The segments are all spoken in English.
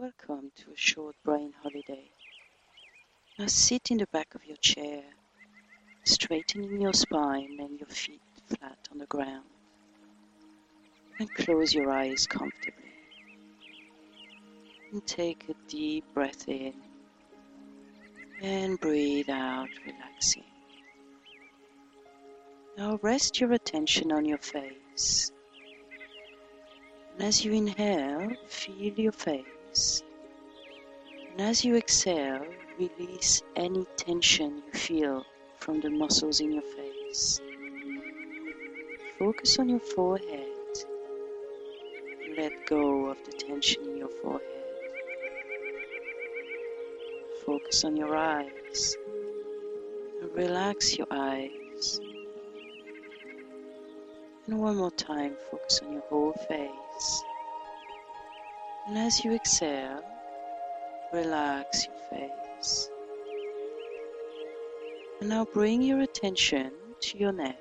Welcome to a short brain holiday. Now sit in the back of your chair, straightening your spine and your feet flat on the ground. And close your eyes comfortably. And take a deep breath in and breathe out, relaxing. Now rest your attention on your face. And as you inhale, feel your face. And as you exhale, release any tension you feel from the muscles in your face. Focus on your forehead. Let go of the tension in your forehead. Focus on your eyes. Relax your eyes. And one more time, focus on your whole face. And as you exhale, relax your face. And now bring your attention to your neck.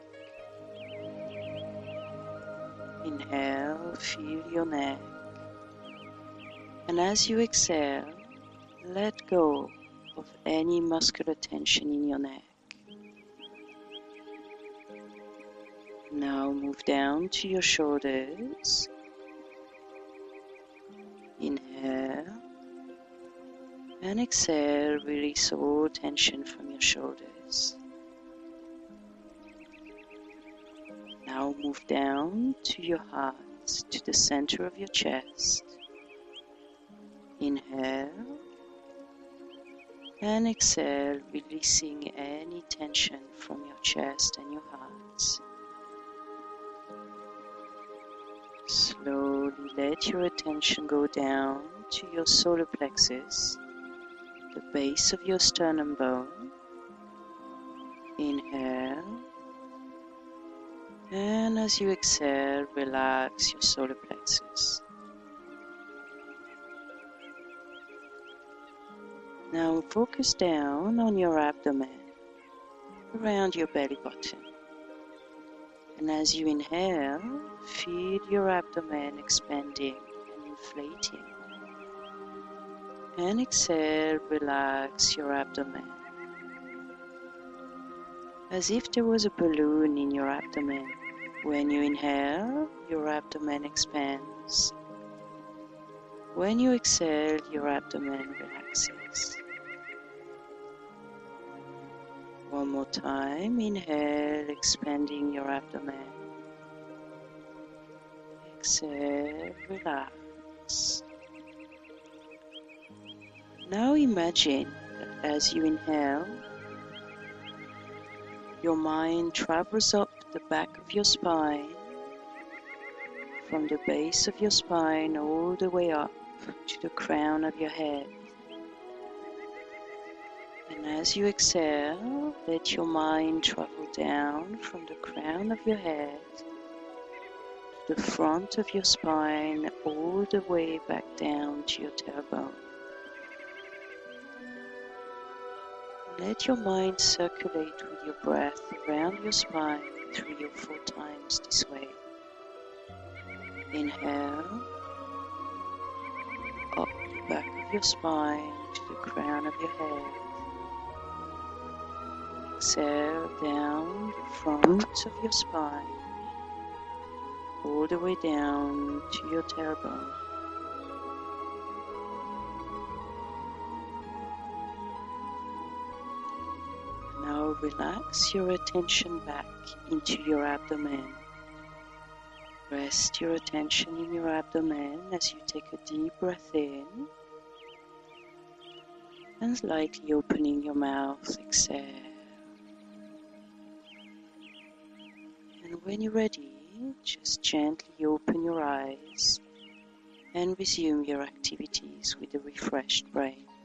Inhale, feel your neck. And as you exhale, let go of any muscular tension in your neck. Now move down to your shoulders. Inhale and exhale, release all tension from your shoulders. Now move down to your heart, to the center of your chest. Inhale and exhale, releasing any tension from your chest and your heart. Slowly let your attention go down to your solar plexus, the base of your sternum bone. Inhale, and as you exhale, relax your solar plexus. Now focus down on your abdomen, around your belly button. And as you inhale, feel your abdomen expanding and inflating. And exhale, relax your abdomen. As if there was a balloon in your abdomen. When you inhale, your abdomen expands. When you exhale, your abdomen relaxes. One more time, inhale, expanding your abdomen. Exhale, relax. Now imagine that as you inhale, your mind travels up the back of your spine, from the base of your spine all the way up to the crown of your head. And as you exhale, let your mind travel down from the crown of your head to the front of your spine, all the way back down to your tailbone. Let your mind circulate with your breath around your spine 3 or 4 times this way. Inhale, up the back of your spine to the crown of your head. Exhale down the front of your spine, all the way down to your tailbone. Now relax your attention back into your abdomen. Rest your attention in your abdomen as you take a deep breath in and lightly opening your mouth, exhale. And when you're ready, just gently open your eyes and resume your activities with a refreshed brain.